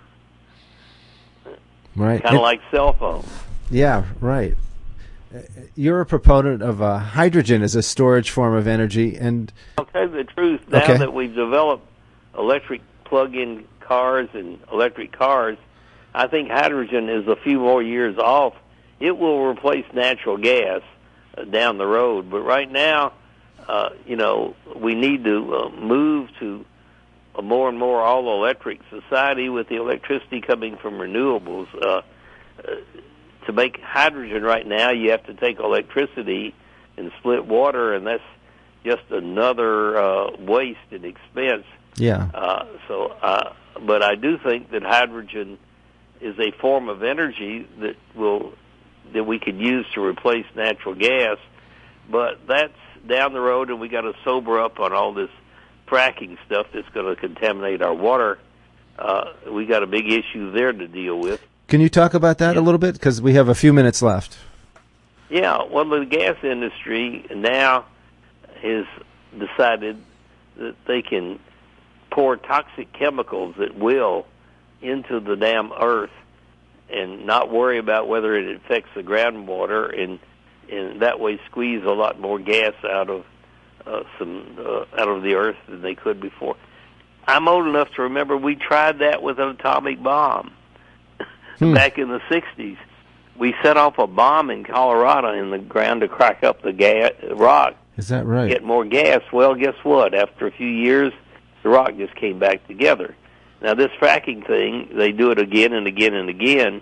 Right. Kind of like cell phones. Yeah, right. You're a proponent of uh, hydrogen as a storage form of energy, and I'll tell you the truth. Now okay. that we've developed electric plug-in cars and electric cars, I think hydrogen is a few more years off. It will replace natural gas uh, down the road, but right now, uh, you know, we need to uh, move to a more and more all-electric society with the electricity coming from renewables. Uh, uh, to make hydrogen right now, you have to take electricity and split water, and that's just another uh, waste and expense. Yeah. Uh, so, uh, but I do think that hydrogen is a form of energy that will that we could use to replace natural gas. But that's down the road, and we got to sober up on all this fracking stuff that's going to contaminate our water. Uh, we got a big issue there to deal with. Can you talk about that yeah. a little bit? Because we have a few minutes left. Yeah, well, the gas industry now has decided that they can pour toxic chemicals at will into the damn earth and not worry about whether it affects the groundwater, and and that way squeeze a lot more gas out of uh, some uh, out of the earth than they could before. I'm old enough to remember we tried that with an atomic bomb hmm. back in the sixties. We set off a bomb in Colorado in the ground to crack up the gas, rock. Is that right? Get more gas. Well, guess what? After a few years, the rock just came back together. Now, this fracking thing, they do it again and again and again,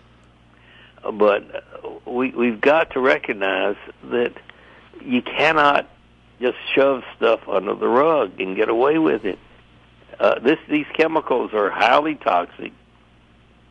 but we, we've got to recognize that you cannot just shove stuff under the rug and get away with it. Uh, this, these chemicals are highly toxic,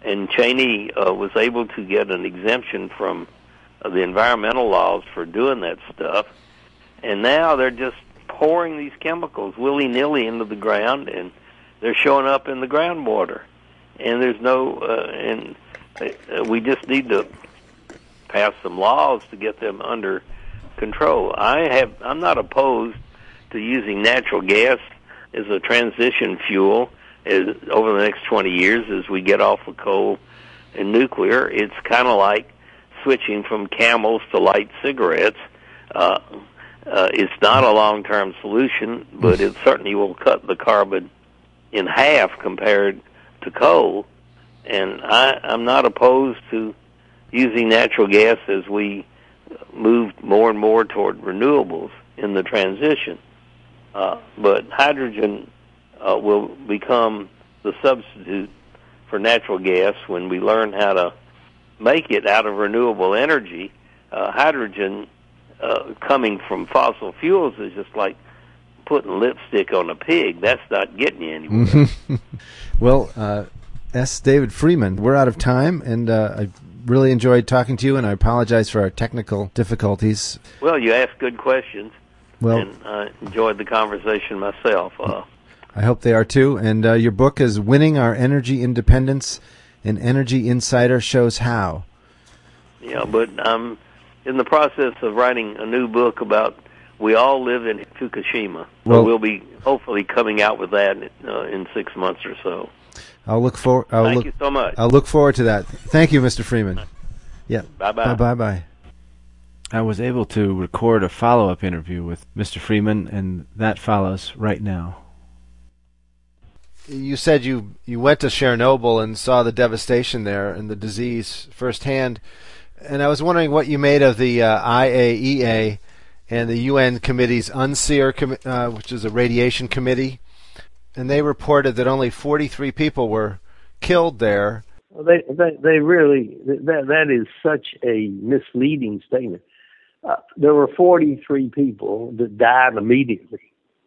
and Cheney uh, was able to get an exemption from uh, the environmental laws for doing that stuff, and now they're just pouring these chemicals willy-nilly into the ground, and they're showing up in the groundwater, and there's no, uh, and uh, we just need to pass some laws to get them under control. I have, I'm not opposed to using natural gas as a transition fuel as, over the next twenty years as we get off of coal and nuclear. It's kind of like switching from Camels to light cigarettes. Uh, uh, it's not a long-term solution, but it certainly will cut the carbon in half compared to coal. And I, I'm not opposed to using natural gas as we move more and more toward renewables in the transition. Uh, but hydrogen uh, will become the substitute for natural gas when we learn how to make it out of renewable energy. Uh, hydrogen uh, coming from fossil fuels is just like putting lipstick on a pig. That's not getting you anywhere. Well, uh, S. David Freeman, we're out of time, and uh, I really enjoyed talking to you, and I apologize for our technical difficulties. Well, you asked good questions, well, and I enjoyed the conversation myself. Uh, I hope they are too. And uh, your book is Winning Our Energy Independence, and Energy Insider Shows How. Yeah, but I'm in the process of writing a new book about We All Live in Fukushima. Well, so we'll be hopefully coming out with that uh, in six months or so. I'll look for. I'll Thank look, you so much. I'll look forward to that. Thank you, Mister Freeman. Yeah. Bye-bye. Bye-bye. I was able to record a follow-up interview with Mister Freeman, and that follows right now. You said you, you went to Chernobyl and saw the devastation there and the disease firsthand, and I was wondering what you made of the uh, I A E A and the U N committee's UNSEER, uh, which is a radiation committee, and they reported that only forty-three people were killed there. Well, they, they they really that that is such a misleading statement. Uh, there were forty-three people that died immediately.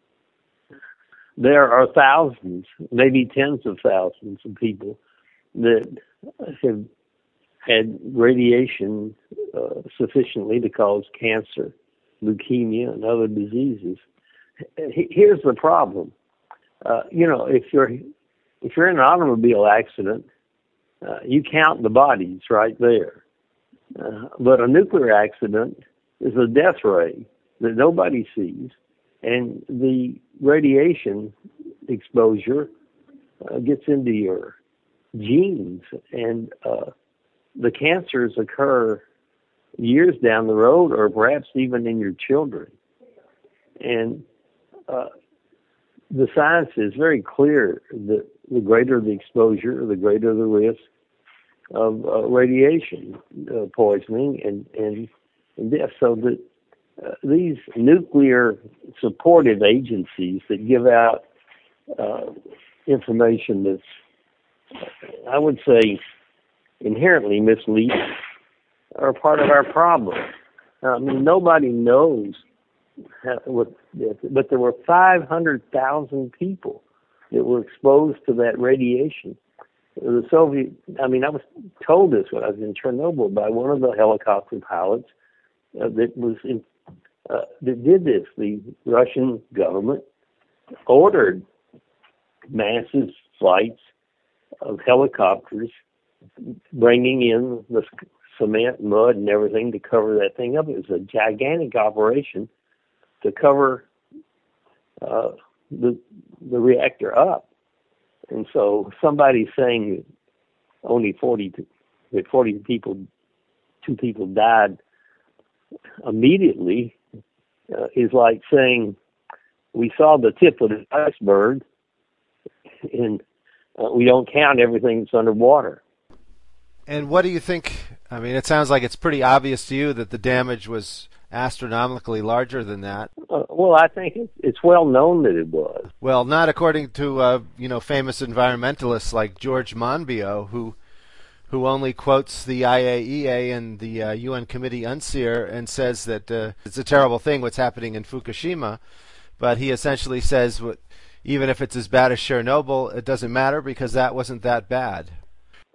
There are thousands, maybe tens of thousands of people that have had radiation uh, sufficiently to cause cancer, leukemia, and other diseases. Here's the problem. Uh, you know, if you're if you're in an automobile accident, uh, you count the bodies right there. Uh, but a nuclear accident is a death ray that nobody sees, and the radiation exposure uh, gets into your genes, and uh, the cancers occur years down the road, or perhaps even in your children. And uh, the science is very clear that the greater the exposure, the greater the risk of uh, radiation uh, poisoning and, and, and death. So that uh, these nuclear supportive agencies that give out uh, information that's, I would say, inherently misleading are part of our problem. I mean, nobody knows how, what, but there were five hundred thousand people that were exposed to that radiation. The Soviet, I mean, I was told this when I was in Chernobyl by one of the helicopter pilots uh, that was in, uh, that did this. The Russian government ordered massive flights of helicopters bringing in the cement, mud, and everything to cover that thing up. It was a gigantic operation to cover uh, the the reactor up. And so somebody saying that only forty that forty people, two people died immediately uh, is like saying we saw the tip of the iceberg and uh, we don't count everything that's underwater. And what do you think? I mean, it sounds like it's pretty obvious to you that the damage was astronomically larger than that. Uh, well, I think it's, it's well known that it was. Well, not according to uh, you know famous environmentalists like George Monbiot, who who only quotes the I A E A and the uh, U N Committee UNSEER and says that uh, it's a terrible thing what's happening in Fukushima, but he essentially says what, even if it's as bad as Chernobyl, it doesn't matter because that wasn't that bad.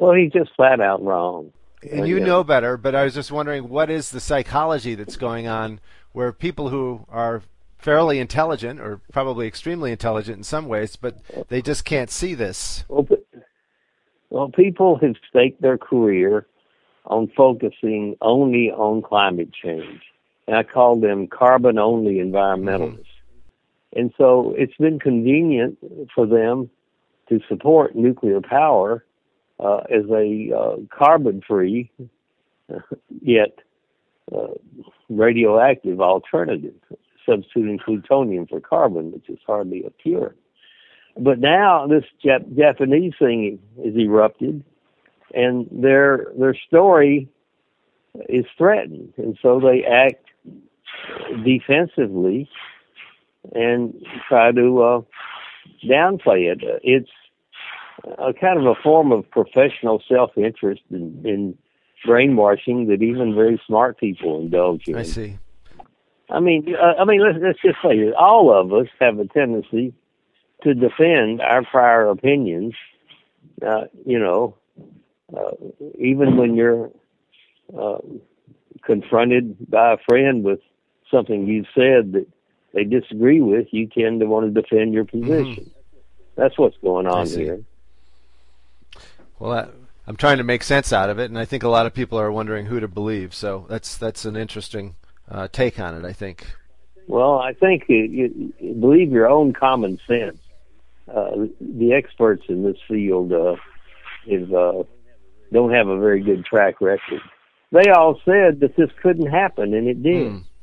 Well, he's just flat out wrong. And you know better, but I was just wondering, what is the psychology that's going on where people who are fairly intelligent, or probably extremely intelligent in some ways, but they just can't see this? Well, well, people have staked their career on focusing only on climate change. And I call them carbon-only environmentalists. Mm-hmm. And so it's been convenient for them to support nuclear power uh, as a uh, carbon-free, uh, yet uh, radioactive alternative, substituting plutonium for carbon, which is hardly a cure. But now this Jap- Japanese thing is erupted, and their their story is threatened, and so they act defensively and try to uh, downplay it. It's a kind of a form of professional self-interest in, in brainwashing that even very smart people indulge in. I see. I mean, uh, I mean, let's, let's just say it. All of us have a tendency to defend our prior opinions. Uh, you know, uh, even when you're uh, confronted by a friend with something you've said that they disagree with, you tend to want to defend your position. Mm-hmm. That's what's going on here. Well, I, I'm trying to make sense out of it, and I think a lot of people are wondering who to believe. So that's that's an interesting uh, take on it, I think. Well, I think you, you believe your own common sense. Uh, the experts in this field uh, is, uh, don't have a very good track record. They all said that this couldn't happen, and it did. Mm.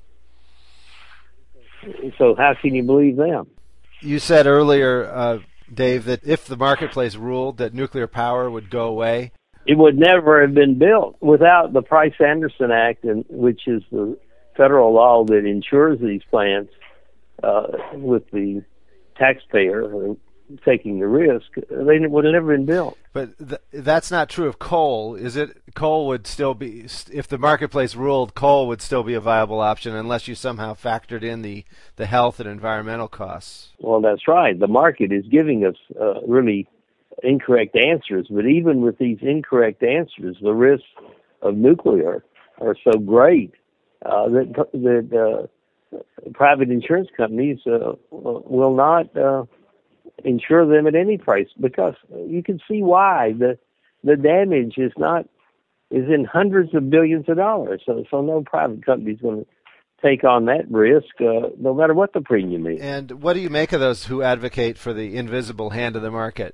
So how can you believe them? You said earlier, uh, Dave, that if the marketplace ruled that nuclear power would go away, it would never have been built without the Price-Anderson Act, and, which is the federal law that insures these plants uh, with the taxpayer taking the risk. They would have never been built. But th- that's not true of coal, is it? Coal would still be, if the marketplace ruled, coal would still be a viable option unless you somehow factored in the, the health and environmental costs. Well, that's right. The market is giving us uh, really incorrect answers, but even with these incorrect answers, the risks of nuclear are so great uh, that, that uh, private insurance companies uh, will not uh, insure them at any price, because you can see why. The the damage is not is in hundreds of billions of dollars. So so no private company is going to take on that risk, uh, no matter what the premium is. And what do you make of those who advocate for the invisible hand of the market?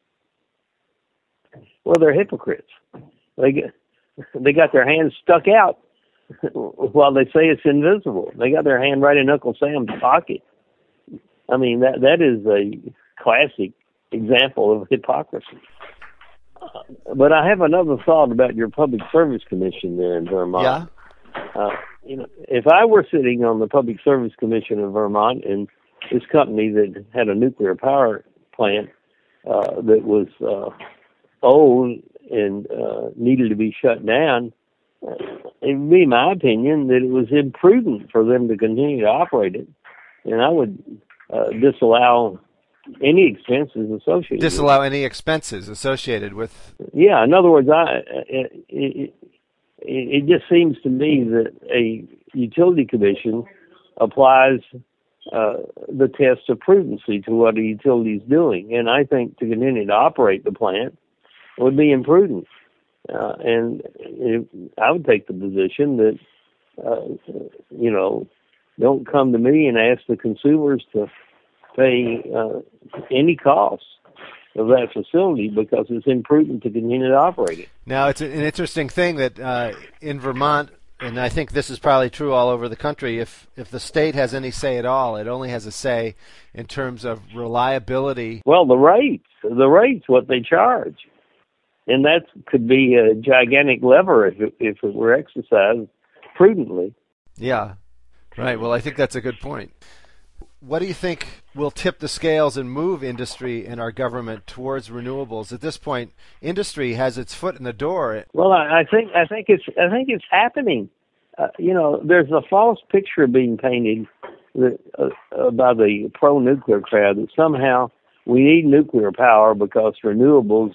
Well, they're hypocrites. They get, they got their hands stuck out while they say it's invisible. They got their hand right in Uncle Sam's pocket. I mean, that that is a classic example of hypocrisy. Uh, but I have another thought about your Public Service Commission there in Vermont. Yeah. Uh, you know, if I were sitting on the Public Service Commission of Vermont, and this company that had a nuclear power plant uh, that was uh, old and uh, needed to be shut down, uh, it would be my opinion that it was imprudent for them to continue to operate it, and I would uh, disallow any expenses associated disallow with any expenses associated with yeah in other words I it, it, it just seems to me that a utility commission applies uh, the test of prudency to what a utility is doing, and I think to continue to operate the plant would be imprudent, uh, and it, I would take the position that uh, you know don't come to me and ask the consumers to pay uh, any costs of that facility because it's imprudent to continue to operate it. Now, it's an interesting thing that uh, in Vermont, and I think this is probably true all over the country, if, if the state has any say at all, it only has a say in terms of reliability. Well, the rates, the rates, what they charge. And that could be a gigantic lever if it, if it were exercised prudently. Yeah, right. Well, I think that's a good point. What do you think will tip the scales and move industry and our government towards renewables? At this point, industry has its foot in the door. Well, I, I think I think it's I think it's happening. Uh, you know, there's a false picture being painted that, uh, by the pro-nuclear crowd that somehow we need nuclear power because renewables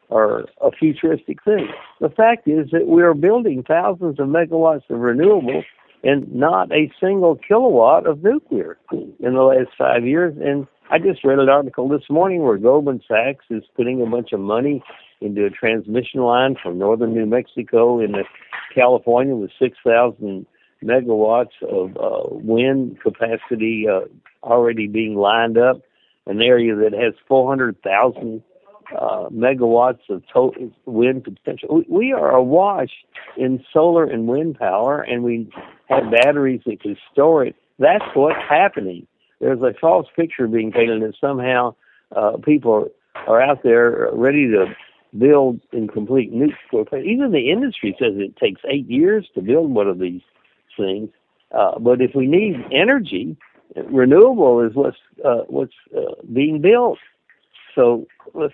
are a futuristic thing. The fact is that we are building thousands of megawatts of renewables and not a single kilowatt of nuclear in the last five years. And I just read an article this morning where Goldman Sachs is putting a bunch of money into a transmission line from northern New Mexico into California with six thousand megawatts of uh, wind capacity uh, already being lined up, an area that has four hundred thousand uh, megawatts of total wind potential. We, we are awash in solar and wind power, and we have batteries that can store it. That's what's happening. There's a false picture being painted that somehow uh, people are out there ready to build in complete nuclear plants. Even the industry says it takes eight years to build one of these things. Uh, but if we need energy, renewable is what's uh, what's uh, being built. So, let's,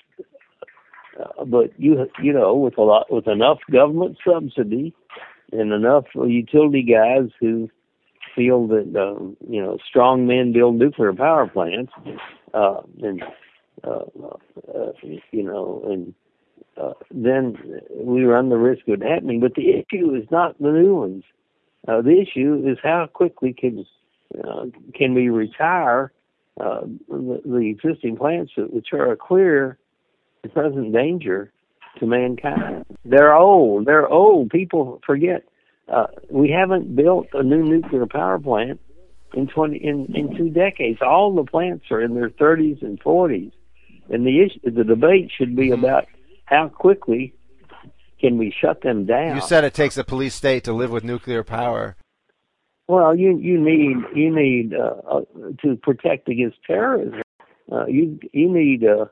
uh, but you you know, with a lot with enough government subsidy and enough utility guys who feel that um, you know strong men build nuclear power plants, uh, and uh, uh, you know, and uh, then we run the risk of it happening. But the issue is not the new ones. Uh, the issue is how quickly can uh, can we retire uh, the, the existing plants which are a clear present danger to mankind. They're old. They're old. People forget. Uh, we haven't built a new nuclear power plant in twenty in, in two decades. All the plants are in their thirties and forties, and the issue, the debate should be about how quickly can we shut them down. You said it takes a police state to live with nuclear power. Well, you you need you need uh, uh, to protect against terrorism. Uh, you you need uh,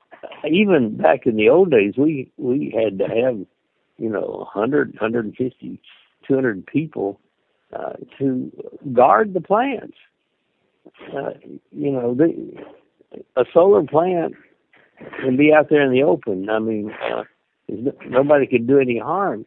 even back in the old days, we we had to have you know one hundred, one hundred fifty, two hundred people uh, to guard the plants. Uh, you know, the, a solar plant can be out there in the open. I mean, uh, nobody could do any harm.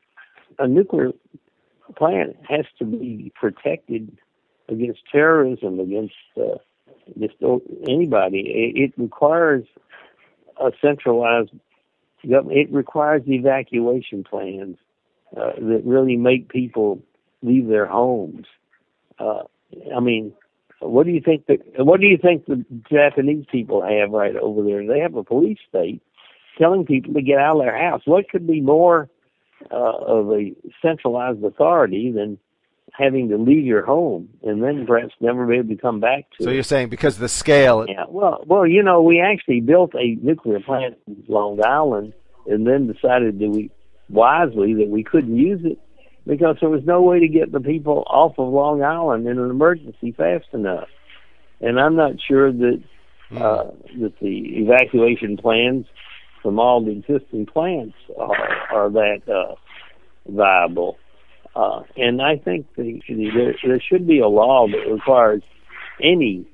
A nuclear plant has to be protected against terrorism, against uh, just anybody. It, it requires a centralized government. It requires evacuation plans uh, that really make people leave their homes. Uh, I mean, what do you think that? What do you think the Japanese people have right over there? They have a police state telling people to get out of their house. What could be more uh, of a centralized authority than having to leave your home and then perhaps never be able to come back to So it? You're saying because of the scale... Yeah, well, well, you know, we actually built a nuclear plant in Long Island and then decided that we, wisely, that we couldn't use it because there was no way to get the people off of Long Island in an emergency fast enough. And I'm not sure that uh, that the evacuation plans from all the existing plants are, are that uh, viable. Uh, and I think the, the, there, there should be a law that requires any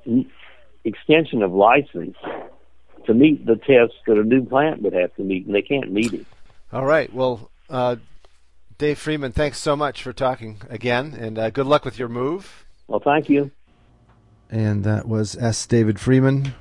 extension of license to meet the tests that a new plant would have to meet, and they can't meet it. All right. Well, uh, Dave Freeman, thanks so much for talking again, and uh, good luck with your move. Well, thank you. And that was S. David Freeman,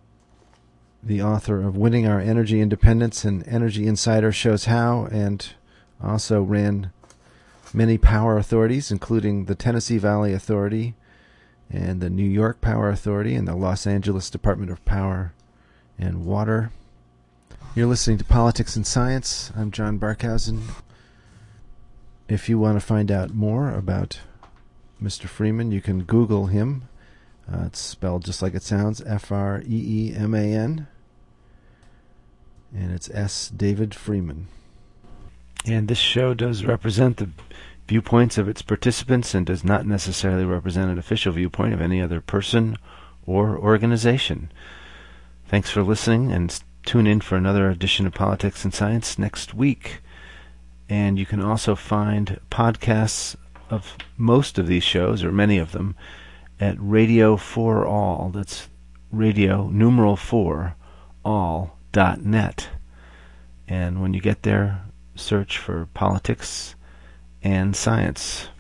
the author of Winning Our Energy Independence, and Energy Insider Shows How, and also ran many power authorities, including the Tennessee Valley Authority and the New York Power Authority and the Los Angeles Department of Power and Water. You're listening to Politics and Science. I'm John Barkhausen. If you want to find out more about Mister Freeman, you can Google him. Uh, it's spelled just like it sounds, F R E E M A N. And it's S. David Freeman. And this show does represent the viewpoints of its participants and does not necessarily represent an official viewpoint of any other person or organization. Thanks for listening, and tune in for another edition of Politics and Science next week. And you can also find podcasts of most of these shows, or many of them, at Radio for All. That's radio numeral four all dot net. And when you get there, search for Politics and Science.